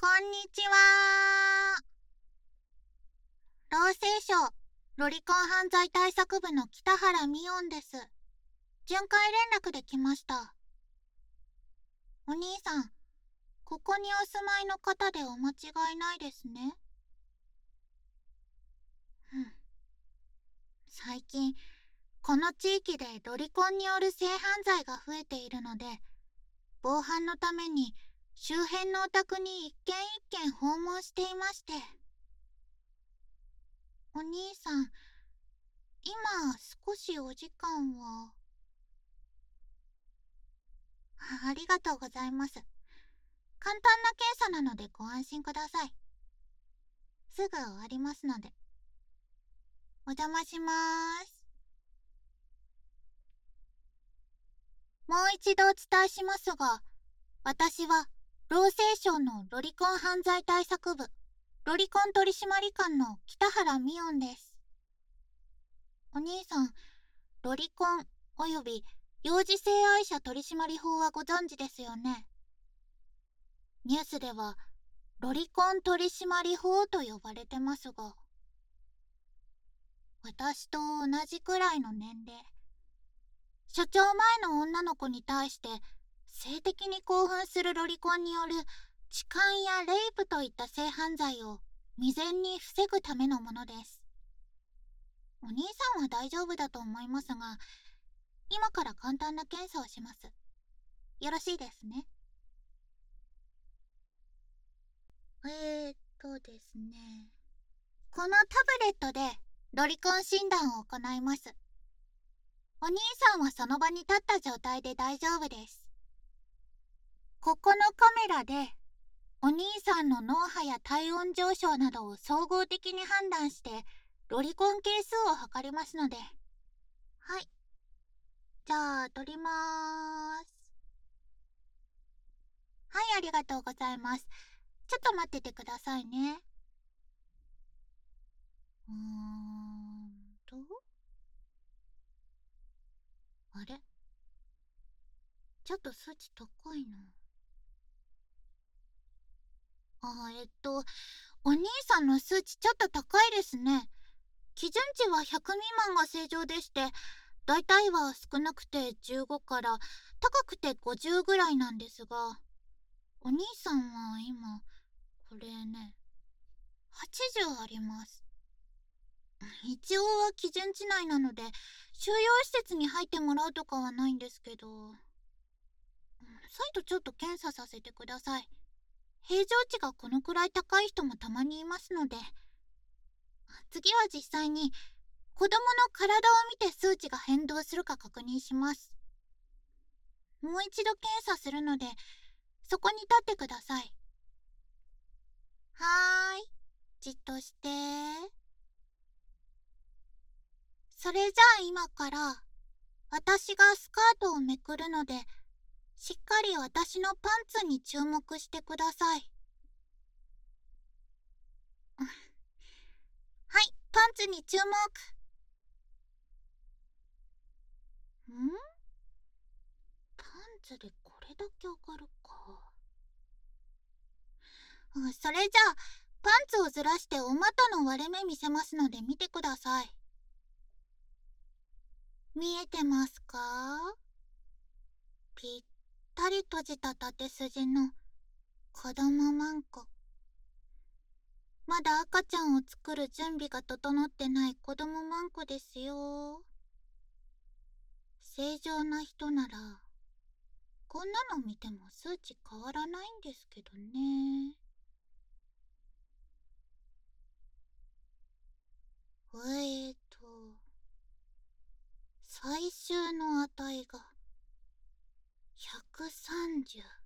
こんにちは。労政省ロリコン犯罪対策部の北原美音です。巡回連絡で来ました。お兄さん、ここにお住まいの方でお間違いないですね。最近、この地域でロリコンによる性犯罪が増えているので、防犯のために周辺のお宅に一軒一軒訪問していまして。お兄さん、今少しお時間は？ありがとうございます。簡単な検査なのでご安心ください。すぐ終わりますので。お邪魔しまーす。もう一度お伝えしますが、私は労政省のロリコン犯罪対策部ロリコン取締官の北原美音です。お兄さん、ロリコンおよび幼児性愛者取締法はご存知ですよね。ニュースではロリコン取締法と呼ばれてますが、私と同じくらいの年齢、所長前の女の子に対して性的に興奮するロリコンによる痴漢やレイプといった性犯罪を未然に防ぐためのものです。お兄さんは大丈夫だと思いますが、今から簡単な検査をします。よろしいですね。ですね。このタブレットでロリコン診断を行います。お兄さんはその場に立った状態で大丈夫です。ここのカメラでお兄さんの脳波や体温上昇などを総合的に判断してロリコン係数を測りますので。はい、じゃあ取りまーす。はい、ありがとうございます。ちょっと待っててくださいね。とあれ、ちょっと数値高いな。お兄さんの数値ちょっと高いですね。基準値は100未満が正常でして、大体は少なくて15から高くて50ぐらいなんですが、お兄さんは今、これね、80あります。一応は基準値内なので、収容施設に入ってもらうとかはないんですけど、再度ちょっと検査させてください。平常値がこのくらい高い人もたまにいますので。次は実際に子供の体を見て数値が変動するか確認します。もう一度検査するので、そこに立ってください。はーい、じっとして。それじゃあ今から私がスカートをめくるので、しっかり私のパンツに注目してください。はい、パンツに注目。パンツでこれだけ上がるか。それじゃあパンツをずらしてお股の割れ目見せますので見てください。見えてますか？ぴったり閉じた縦筋の子供マンコ。まだ赤ちゃんを作る準備が整ってない子供マンコですよ。正常な人ならこんなの見ても数値変わらないんですけどね。最終の値が130。